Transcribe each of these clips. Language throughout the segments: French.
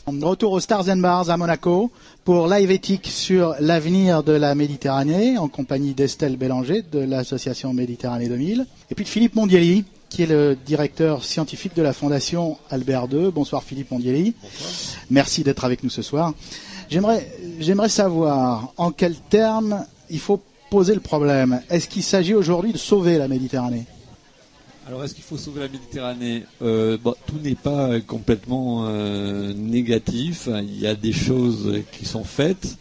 Retour au Stars and Bars à Monaco pour Live Éthique sur l'avenir de la Méditerranée en compagnie d'Estelle Bélanger de l'association Méditerranée 2000 et puis de Philippe Mondielli qui est le directeur scientifique de la Fondation Albert II. Bonsoir Philippe Mondielli. Bonsoir. Merci d'être avec nous ce soir. J'aimerais savoir en quels termes il faut poser le problème. Est-ce qu'il s'agit aujourd'hui de sauver la Méditerranée ? Alors, est-ce qu'il faut sauver la Méditerranée ? Tout n'est pas complètement négatif. Il y a des choses qui sont faites.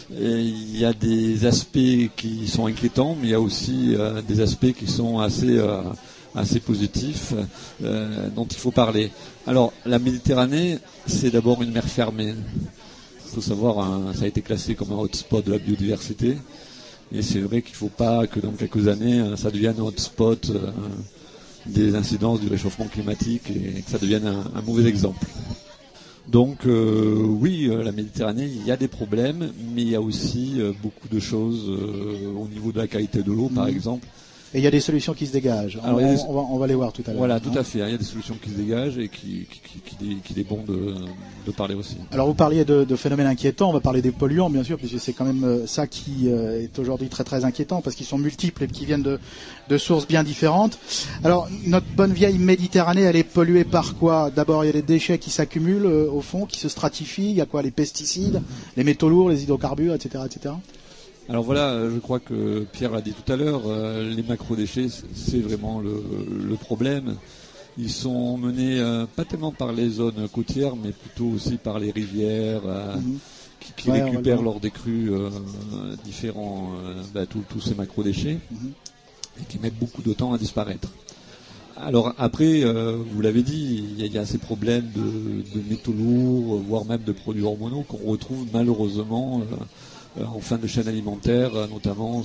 Il y a des aspects qui sont inquiétants, mais il y a aussi des aspects qui sont assez positifs dont il faut parler. Alors, la Méditerranée, c'est d'abord une mer fermée. Il faut savoir, ça a été classé comme un hotspot de la biodiversité. Et c'est vrai qu'il ne faut pas que dans quelques années, ça devienne un hotspot des incidences du réchauffement climatique et que ça devienne un mauvais exemple. Donc oui, la Méditerranée, il y a des problèmes, mais il y a aussi beaucoup de choses au niveau de la qualité de l'eau, par exemple. Et il y a des solutions qui se dégagent. Alors, on va les voir tout à l'heure. Voilà, tout à fait. Il y a des solutions qui se dégagent et qu'il est bon de parler aussi. Alors vous parliez de phénomènes inquiétants, on va parler des polluants bien sûr, puisque c'est quand même ça qui est aujourd'hui très très inquiétant, parce qu'ils sont multiples et qui viennent de sources bien différentes. Alors notre bonne vieille Méditerranée, elle est polluée par quoi ? D'abord il y a des déchets qui s'accumulent au fond, qui se stratifient, il y a quoi ? Les pesticides, les métaux lourds, les hydrocarbures, etc. etc. Alors voilà, je crois que Pierre l'a dit tout à l'heure, les macrodéchets, c'est vraiment le problème. Ils sont menés pas tellement par les zones côtières, mais plutôt aussi par les rivières qui récupèrent lors des crues différents tous ces macrodéchets et qui mettent beaucoup de temps à disparaître. Alors après, vous l'avez dit, il y a ces problèmes de métaux lourds, voire même de produits hormonaux qu'on retrouve malheureusement en fin de chaîne alimentaire, notamment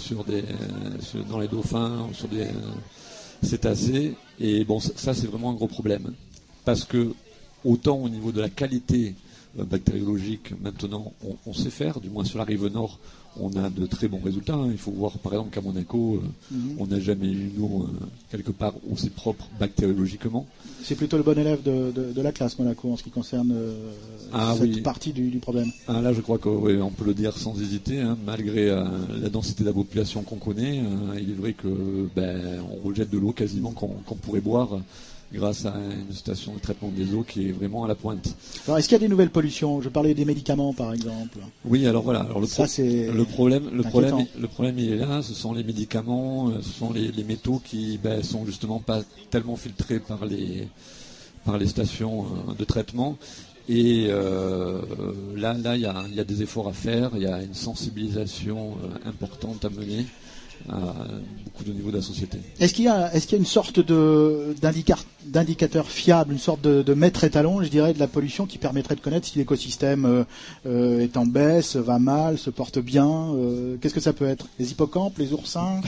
dans les dauphins, sur des cétacés. Et bon, ça c'est vraiment un gros problème. Parce que, autant au niveau de la qualité bactériologique, maintenant, on sait faire, du moins sur la rive nord, on a de très bons résultats. Il faut voir par exemple qu'à Monaco, on n'a jamais eu une eau quelque part aussi propre bactériologiquement. C'est plutôt le bon élève de la classe Monaco en ce qui concerne cette partie du problème. Là, je crois qu'on peut le dire sans hésiter, malgré la densité de la population qu'on connaît. Il est vrai que on rejette de l'eau quasiment qu'on pourrait boire grâce à une station de traitement des eaux qui est vraiment à la pointe. Alors, est-ce qu'il y a des nouvelles pollutions ? Je parlais des médicaments, par exemple. Oui, alors voilà. Alors le problème, il est là. Ce sont les médicaments, ce sont les métaux qui sont justement pas tellement filtrés par les stations de traitement. Et là, il y a des efforts à faire. Il y a une sensibilisation importante à mener à beaucoup de niveaux de la société. Est-ce qu'il y a une sorte d'indicateur fiable, une sorte de maître étalon, je dirais, de la pollution qui permettrait de connaître si l'écosystème est en baisse, va mal, se porte bien ? Qu'est-ce que ça peut être ? Les hippocampes, les oursins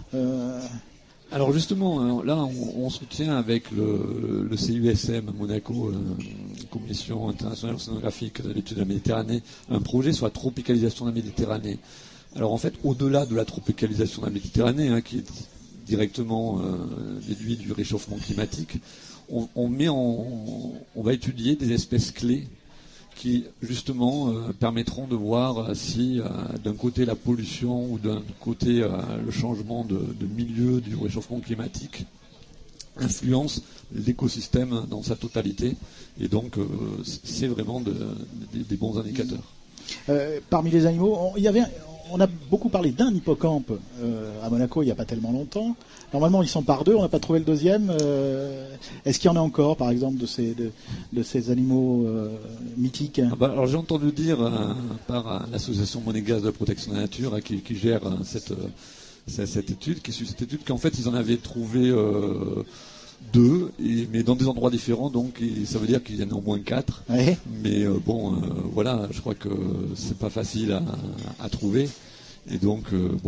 Alors justement, là, on soutient avec le CUSM Monaco, Commission internationale océanographique de l'étude de la Méditerranée, un projet sur la tropicalisation de la Méditerranée. Alors en fait, au-delà de la tropicalisation de la Méditerranée, qui est directement déduite du réchauffement climatique, on va étudier des espèces clés qui justement permettront de voir si d'un côté la pollution ou d'un côté le changement de milieu du réchauffement climatique influence l'écosystème dans sa totalité. Et donc c'est vraiment des bons indicateurs. Parmi les animaux, on a beaucoup parlé d'un hippocampe à Monaco il n'y a pas tellement longtemps. Normalement, ils sont par deux, on n'a pas trouvé le deuxième. Est-ce qu'il y en a encore, par exemple, de ces animaux mythiques ? Alors j'ai entendu dire par l'association monégasque de la protection de la nature qui gère cette étude, qui suit cette étude, qu'en fait ils en avaient trouvé deux, mais dans des endroits différents, donc ça veut dire qu'il y en a au moins 4. Ouais. Mais voilà, je crois que c'est pas facile à trouver, et donc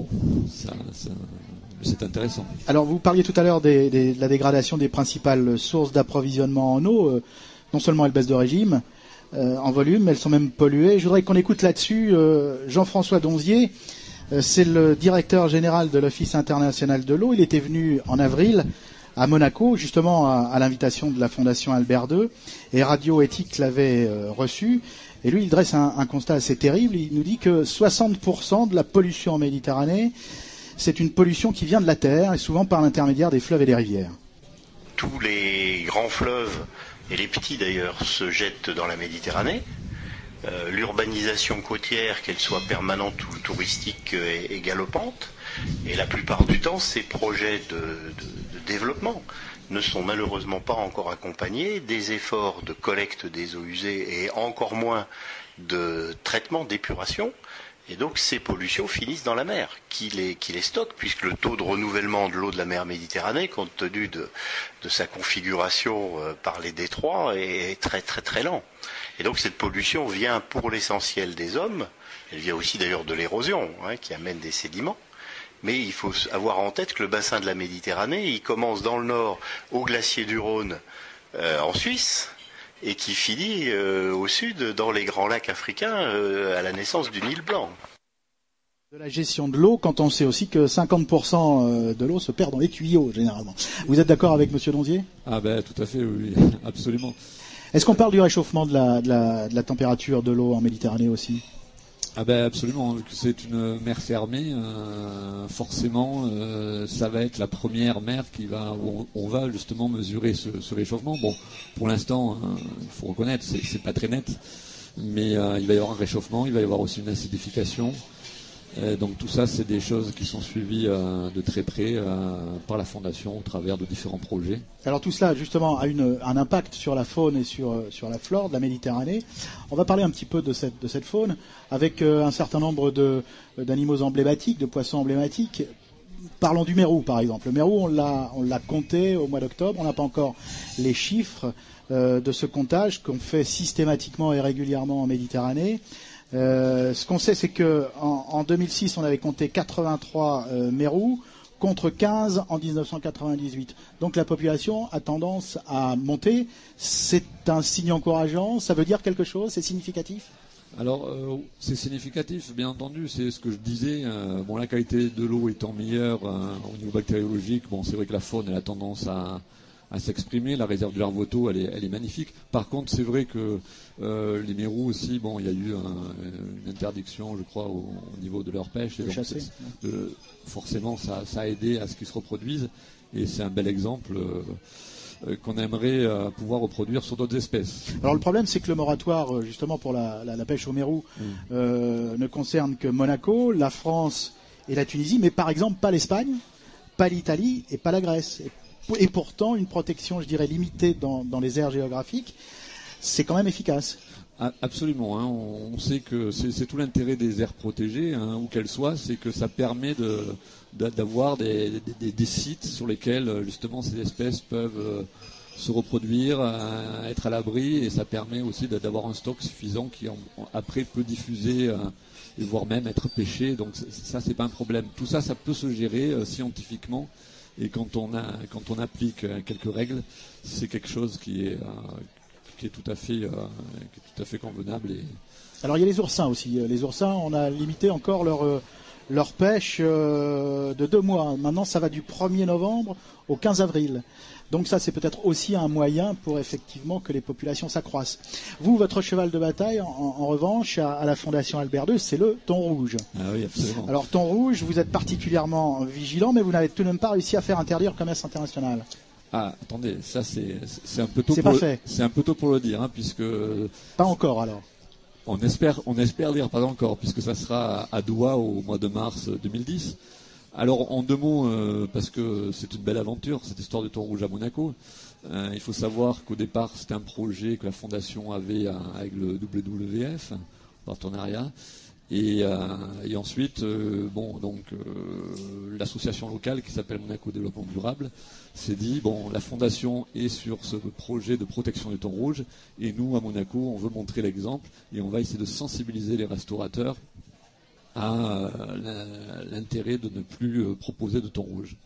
c'est intéressant. Alors vous parliez tout à l'heure de la dégradation des principales sources d'approvisionnement en eau. Non seulement elles baissent de régime en volume, mais elles sont même polluées. Je voudrais qu'on écoute là-dessus Jean-François Donzier. C'est le directeur général de l'Office international de l'eau. Il était venu en avril à Monaco, justement à l'invitation de la Fondation Albert II, et Radio Éthique l'avait reçu. Et lui, il dresse un constat assez terrible. Il nous dit que 60% de la pollution en Méditerranée, c'est une pollution qui vient de la terre, et souvent par l'intermédiaire des fleuves et des rivières. Tous les grands fleuves, et les petits d'ailleurs, se jettent dans la Méditerranée. L'urbanisation côtière, qu'elle soit permanente ou touristique, est galopante. Et la plupart du temps, ces projets de développement ne sont malheureusement pas encore accompagnés des efforts de collecte des eaux usées et encore moins de traitement, d'épuration. Et donc ces pollutions finissent dans la mer, qui les stocke, puisque le taux de renouvellement de l'eau de la mer Méditerranée, compte tenu de sa configuration par les détroits, est très très très lent. Et donc cette pollution vient pour l'essentiel des hommes, elle vient aussi d'ailleurs de l'érosion, qui amène des sédiments. Mais il faut avoir en tête que le bassin de la Méditerranée, il commence dans le nord, au glacier du Rhône, en Suisse, et qui finit au sud, dans les grands lacs africains, à la naissance du Nil blanc. De la gestion de l'eau, quand on sait aussi que 50% de l'eau se perd dans les tuyaux, généralement. Vous êtes d'accord avec M. Donzier ? Ah ben tout à fait, oui, absolument. Est-ce qu'on parle du réchauffement de la température de l'eau en Méditerranée aussi ? Ah ben absolument, c'est une mer fermée, forcément ça va être la première mer où on va justement mesurer ce réchauffement. Bon, pour l'instant, il faut reconnaître, c'est pas très net, mais il va y avoir un réchauffement, il va y avoir aussi une acidification. Donc tout ça, c'est des choses qui sont suivies de très près par la Fondation au travers de différents projets. Alors tout cela, justement, a un impact sur la faune et sur la flore de la Méditerranée. On va parler un petit peu de cette faune, avec un certain nombre d'animaux emblématiques, de poissons emblématiques. Parlons du mérou, par exemple. Le mérou, on l'a compté au mois d'octobre. On n'a pas encore les chiffres de ce comptage qu'on fait systématiquement et régulièrement en Méditerranée. Ce qu'on sait, c'est que en 2006, on avait compté 83 mérous contre 15 en 1998. Donc la population a tendance à monter. C'est un signe encourageant. Ça veut dire quelque chose. C'est significatif. Alors, c'est significatif, bien entendu. C'est ce que je disais. La qualité de l'eau étant meilleure au niveau bactériologique, c'est vrai que la faune elle a tendance à s'exprimer. La réserve du Larvoto, elle est magnifique. Par contre, c'est vrai que les mérous aussi, il y a eu une interdiction, je crois, au niveau de leur pêche. Et donc, forcément, ça a aidé à ce qu'ils se reproduisent. Et c'est un bel exemple qu'on aimerait pouvoir reproduire sur d'autres espèces. Alors le problème, c'est que le moratoire, justement, pour la pêche au mérou, ne concerne que Monaco, la France et la Tunisie, mais par exemple pas l'Espagne, pas l'Italie et pas la Grèce. Et pourtant, une protection, je dirais, limitée dans les aires géographiques, c'est quand même efficace. Absolument. On sait que c'est tout l'intérêt des aires protégées, où qu'elles soient, c'est que ça permet d'avoir des sites sur lesquels, justement, ces espèces peuvent se reproduire, être à l'abri, et ça permet aussi d'avoir un stock suffisant qui, après, peut diffuser et voire même être pêché. Donc ça, c'est pas un problème. Tout ça, ça peut se gérer scientifiquement. Et quand on applique quelques règles, c'est quelque chose qui est tout à fait convenable. Alors il y a les oursins aussi. Les oursins, on a limité encore leur pêche de 2 mois. Maintenant, ça va du 1er novembre au 15 avril. Donc ça, c'est peut-être aussi un moyen pour effectivement que les populations s'accroissent. Vous, votre cheval de bataille, en revanche, à la Fondation Albert II, c'est le thon rouge. Ah oui, absolument. Alors, thon rouge, vous êtes particulièrement vigilant, mais vous n'avez tout de même pas réussi à faire interdire le commerce international. Ah, attendez, ça c'est un peu tôt. C'est un peu tôt pour le dire, puisque. Pas encore alors. On espère dire pas encore, puisque ça sera à Doha au mois de mars 2010. Alors, en 2 mots, parce que c'est une belle aventure, cette histoire du thon rouge à Monaco. Il faut savoir qu'au départ, c'était un projet que la Fondation avait avec le WWF, partenariat. Et ensuite, l'association locale qui s'appelle Monaco Développement Durable s'est dit, la Fondation est sur ce projet de protection du thon rouge, et nous, à Monaco, on veut montrer l'exemple, et on va essayer de sensibiliser les restaurateurs à l'intérêt de ne plus proposer de thon rouge.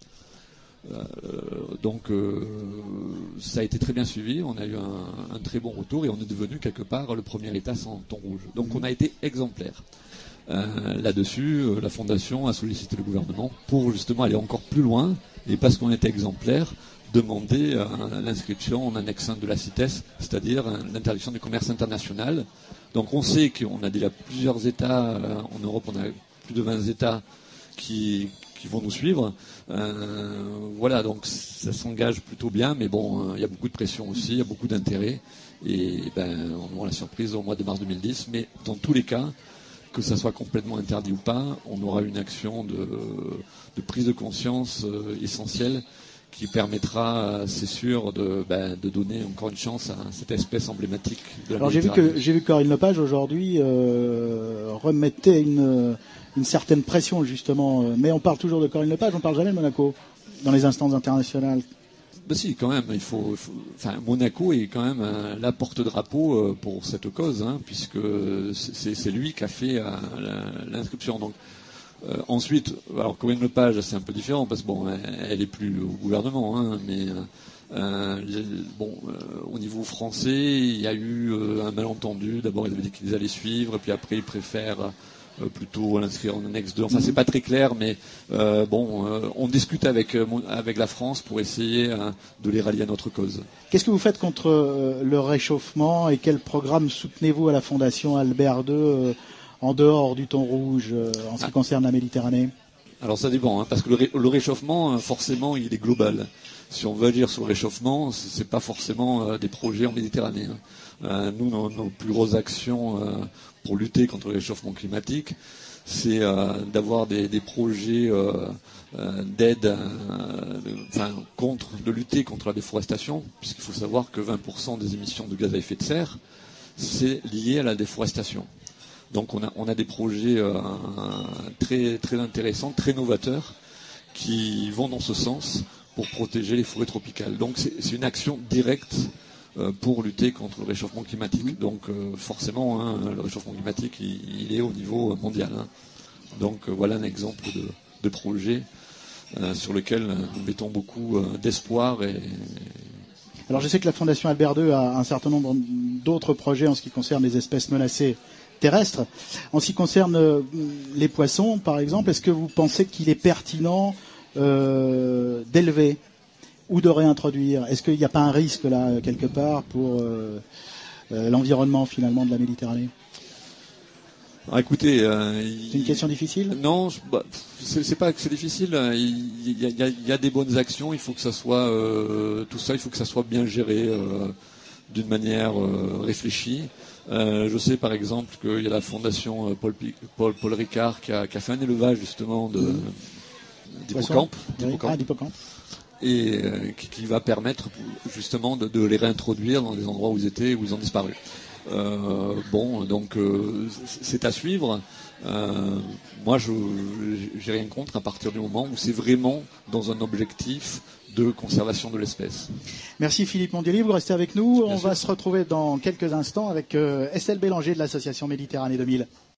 Donc ça a été très bien suivi, on a eu un très bon retour et on est devenu quelque part le premier État sans thon rouge. Donc on a été exemplaire. Là-dessus, la Fondation a sollicité le gouvernement pour justement aller encore plus loin, et parce qu'on était exemplaire, demandé l'inscription en annexe 1 de la CITES, c'est-à-dire l'interdiction du commerce international. Donc on sait qu'on a déjà plusieurs États, en Europe on a plus de 20 États qui vont nous suivre. Voilà, donc ça s'engage plutôt bien, mais bon, il y a beaucoup de pression aussi, il y a beaucoup d'intérêt. Et on aura la surprise au mois de mars 2010, mais dans tous les cas, que ça soit complètement interdit ou pas, on aura une action de prise de conscience essentielle qui permettra, c'est sûr, de donner encore une chance à cette espèce emblématique de la Alors Méditerranée. j'ai vu que Corinne Lepage aujourd'hui remettait une certaine pression justement, mais on parle toujours de Corinne Lepage, on parle jamais de Monaco dans les instances internationales. Ben si, quand même, Monaco est quand même la porte-drapeau pour cette cause, puisque c'est lui qui a fait l'inscription. Donc ensuite, alors Corinne Lepage, c'est un peu différent parce que elle est plus au gouvernement, mais au niveau français, il y a eu un malentendu. D'abord, ils avaient dit qu'ils allaient suivre, et puis après, ils préfèrent plutôt l'inscrire en annexe 2. Enfin, c'est pas très clair, mais on discute avec la France pour essayer de les rallier à notre cause. Qu'est-ce que vous faites contre le réchauffement et quel programme soutenez-vous à la Fondation Albert II en dehors du thon rouge en ce qui concerne la Méditerranée? Alors ça dépend, parce que le réchauffement, forcément, il est global. Si on veut agir sur le réchauffement, c'est pas forcément des projets en Méditerranée. Nous, nos plus grosses actions pour lutter contre le réchauffement climatique, c'est d'avoir des projets d'aide, de lutter contre la déforestation, puisqu'il faut savoir que 20% des émissions de gaz à effet de serre, c'est lié à la déforestation. Donc on a des projets très, très intéressants, très novateurs, qui vont dans ce sens pour protéger les forêts tropicales. Donc c'est une action directe pour lutter contre le réchauffement climatique. Donc forcément, le réchauffement climatique, il est au niveau mondial. Donc voilà un exemple de projet sur lequel nous mettons beaucoup d'espoir. Alors je sais que la Fondation Albert II a un certain nombre d'autres projets en ce qui concerne les espèces menacées terrestres. En ce qui concerne les poissons, par exemple, est-ce que vous pensez qu'il est pertinent d'élever ou de réintroduire? Est-ce qu'il n'y a pas un risque là, quelque part, pour l'environnement finalement de la Méditerranée? Alors, écoutez, c'est une question difficile? Non, c'est pas que c'est difficile. Il y a des bonnes actions. Il faut que ça soit tout ça. Il faut que ça soit bien géré d'une manière réfléchie. Je sais par exemple qu'il y a la fondation Paul Ricard qui a fait un élevage justement d'hippocampes. D'hippocampes. Et qui va permettre justement de les réintroduire dans des endroits où ils étaient, où ils ont disparu. Donc c'est à suivre. Moi, j'ai rien contre à partir du moment où c'est vraiment dans un objectif de conservation de l'espèce. Merci Philippe Mondiali, vous restez avec nous. On va se retrouver dans quelques instants avec Estelle Bélanger de l'association Méditerranée 2000.